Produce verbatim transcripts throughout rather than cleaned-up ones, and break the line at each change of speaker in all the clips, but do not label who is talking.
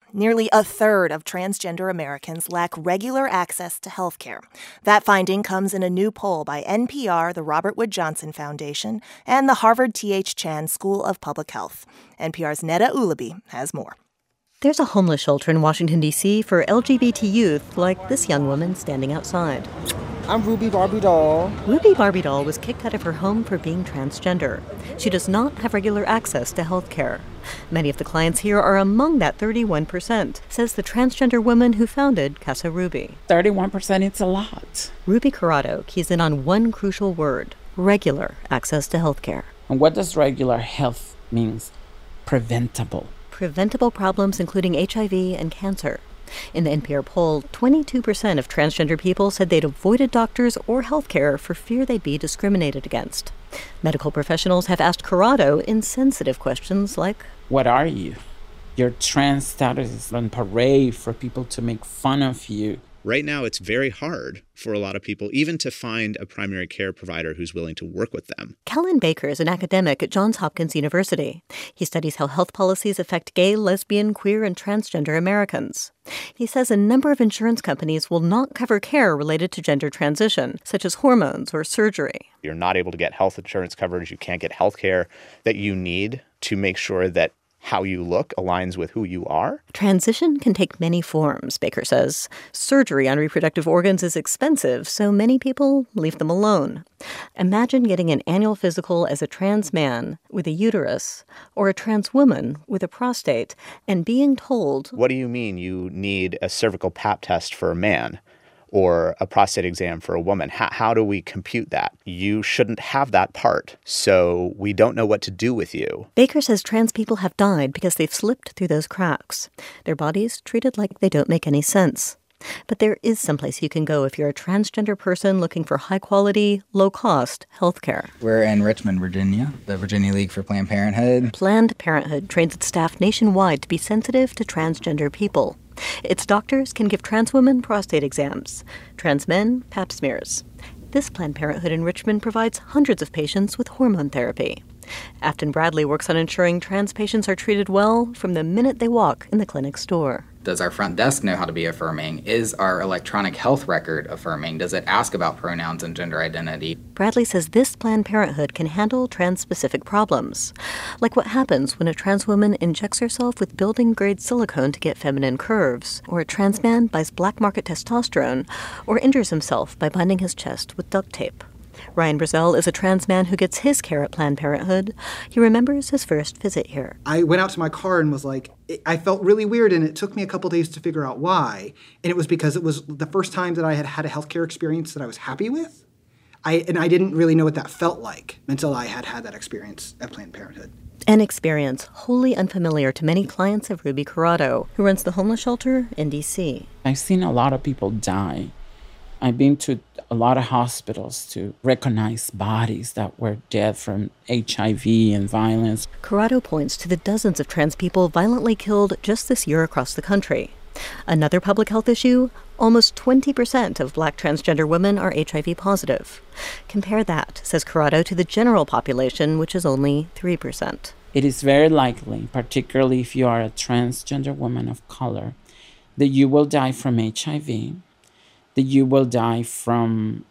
Nearly a third of transgender Americans lack regular access to health care. That finding comes in a new poll by N P R, the Robert Wood Johnson Foundation, and the Harvard T H Chan School of Public Health. N P R's Neda Ulaby has more.
There's a homeless shelter in Washington, D C for L G B T youth like this young woman standing outside.
I'm Ruby Barbie Doll.
Ruby Barbie Doll was kicked out of her home for being transgender. She does not have regular access to health care. Many of the clients here are among that thirty-one percent, says the transgender woman who founded Casa Ruby.
thirty-one percent, it's a lot.
Ruby Corrado keys in on one crucial word: regular access to health care.
And what does regular health means? Preventable.
Preventable problems including H I V and cancer. In the N P R poll, twenty-two percent of transgender people said they'd avoided doctors or health care for fear they'd be discriminated against. Medical professionals have asked Corrado insensitive questions like,
what are you? Your trans status is on parade for people to make fun of you.
Right now, it's very hard for a lot of people even to find a primary care provider who's willing to work with them.
Kellen Baker is an academic at Johns Hopkins University. He studies how health policies affect gay, lesbian, queer, and transgender Americans. He says a number of insurance companies will not cover care related to gender transition, such as hormones or surgery.
You're not able to get health insurance coverage. You can't get health care that you need to make sure that how you look aligns with who you are.
Transition can take many forms, Baker says. Surgery on reproductive organs is expensive, so many people leave them alone. Imagine getting an annual physical as a trans man with a uterus or a trans woman with a prostate and being told,
what do you mean you need a cervical pap test for a man or a prostate exam for a woman? How, how do we compute that? You shouldn't have that part, so we don't know what to do with you.
Baker says trans people have died because they've slipped through those cracks. Their bodies treated like they don't make any sense. But there is someplace you can go if you're a transgender person looking for high-quality, low-cost health care.
We're in Richmond, Virginia, the Virginia League for Planned Parenthood.
Planned Parenthood trains its staff nationwide to be sensitive to transgender people. Its doctors can give trans women prostate exams, trans men pap smears. This Planned Parenthood in Richmond provides hundreds of patients with hormone therapy. Afton Bradley works on ensuring trans patients are treated well from the minute they walk in the clinic's door.
Does our front desk know how to be affirming? Is our electronic health record affirming? Does it ask about pronouns and gender identity?
Bradley says this Planned Parenthood can handle trans-specific problems, like what happens when a trans woman injects herself with building-grade silicone to get feminine curves, or a trans man buys black market testosterone, or injures himself by binding his chest with duct tape. Ryan Brazel is a trans man who gets his care at Planned Parenthood. He remembers his first visit here.
I went out to my car and was like, I felt really weird, and it took me a couple days to figure out why. And it was because it was the first time that I had had a healthcare experience that I was happy with. I and I didn't really know what that felt like until I had had that experience at Planned Parenthood.
An experience wholly unfamiliar to many clients of Ruby Corrado, who runs the homeless shelter in D C.
I've seen a lot of people die. I've been to a lot of hospitals to recognize bodies that were dead from H I V and violence.
Corrado points to the dozens of trans people violently killed just this year across the country. Another public health issue, almost twenty percent of black transgender women are H I V positive. Compare that, says Corrado, to the general population, which is only three percent.
It is very likely, particularly if you are a transgender woman of color, that you will die from H I V, that you will die from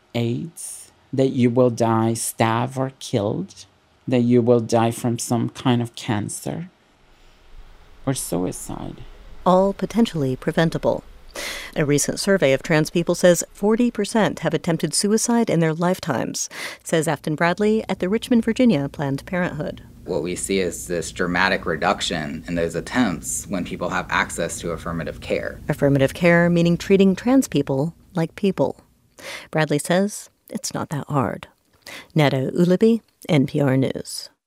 AIDS, that you will die stabbed or killed, that you will die from some kind of cancer or suicide.
All potentially preventable. A recent survey of trans people says forty percent have attempted suicide in their lifetimes, says Afton Bradley at the Richmond, Virginia Planned Parenthood.
What we see is this dramatic reduction in those attempts when people have access to affirmative care.
Affirmative care meaning treating trans people like people. Bradley says it's not that hard. Neda Ulaby, N P R News.